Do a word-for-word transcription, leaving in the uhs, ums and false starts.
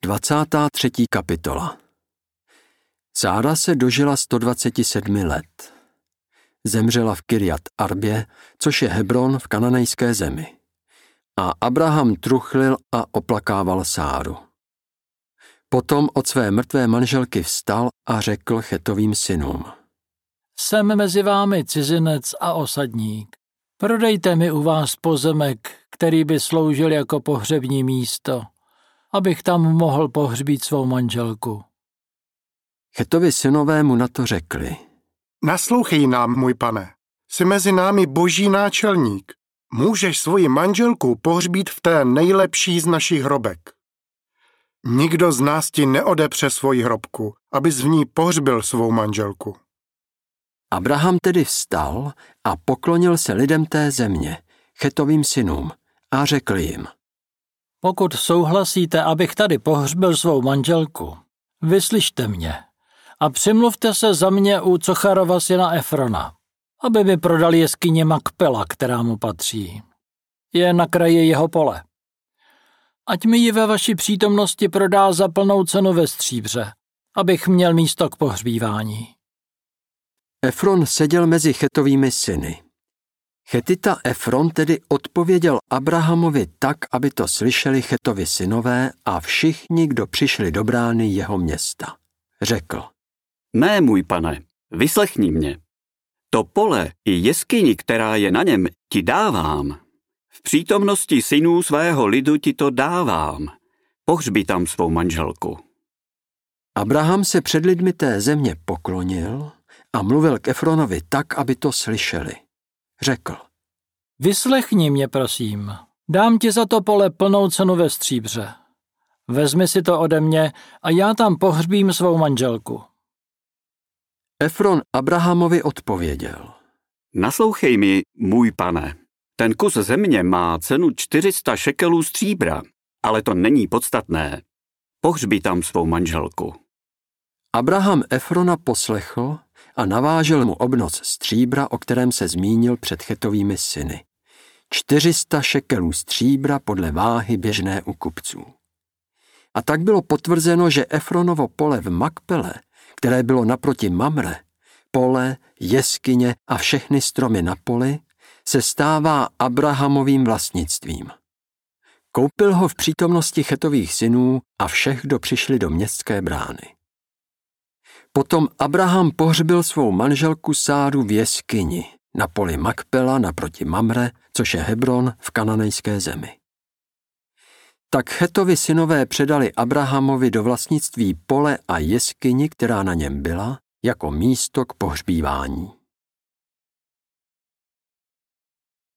Dvacátá třetí kapitola. Sára se dožila sto dvacet sedm let. Zemřela v Kirjat Arbě, což je Hebron v kananejské zemi. A Abraham truchlil a oplakával Sáru. Potom od své mrtvé manželky vstal a řekl Chetovým synům: Jsem mezi vámi cizinec a osadník. Prodejte mi u vás pozemek, který by sloužil jako pohřební místo, abych tam mohl pohřbít svou manželku. Chetovi synové mu na to řekli: Naslouchej nám, můj pane, jsi mezi námi boží náčelník. Můžeš svoji manželku pohřbít v té nejlepší z našich hrobek. Nikdo z nás ti neodepře svoji hrobku, abys v ní pohřbil svou manželku. Abraham tedy vstal a poklonil se lidem té země, Chetovým synům, a řekl jim: Pokud souhlasíte, abych tady pohřbil svou manželku, vyslyšte mě a přimluvte se za mě u Cocharova syna Efrona, aby mi prodal jeskyně Makpela, která mu patří. Je na kraji jeho pole. Ať mi ji ve vaší přítomnosti prodá za plnou cenu ve stříbře, abych měl místo k pohřbívání. Efron seděl mezi Chetovými syny. Chetita Efron tedy odpověděl Abrahamovi tak, aby to slyšeli Chetovi synové a všichni, kdo přišli do brány jeho města. Řekl: Ne, můj pane, vyslechni mě. To pole i jeskyni, která je na něm, ti dávám. V přítomnosti synů svého lidu ti to dávám. Pohřbi tam svou manželku. Abraham se před lidmi té země poklonil a mluvil k Efronovi tak, aby to slyšeli. Řekl: Vyslechni mě, prosím. Dám ti za to pole plnou cenu ve stříbře. Vezmi si to ode mě a já tam pohřbím svou manželku. Efron Abrahamovi odpověděl: Naslouchej mi, můj pane. Ten kus země má cenu čtyři sta šekelů stříbra, ale to není podstatné. Pohřbi tam svou manželku. Abraham Efrona poslechl a navážel mu obnos stříbra, o kterém se zmínil před Chetovými syny. čtyři sta šekelů stříbra podle váhy běžné u kupců. A tak bylo potvrzeno, že Efronovo pole v Makpele, které bylo naproti Mamre, pole, jeskyně a všechny stromy na poli, se stává Abrahamovým vlastnictvím. Koupil ho v přítomnosti Chetových synů a všech, kdo přišli do městské brány. Potom Abraham pohřbil svou manželku Sáru v jeskyni na poli Makpela naproti Mamre, což je Hebron v kananejské zemi. Tak Chetovi synové předali Abrahamovi do vlastnictví pole a jeskyni, která na něm byla, jako místo k pohřbívání.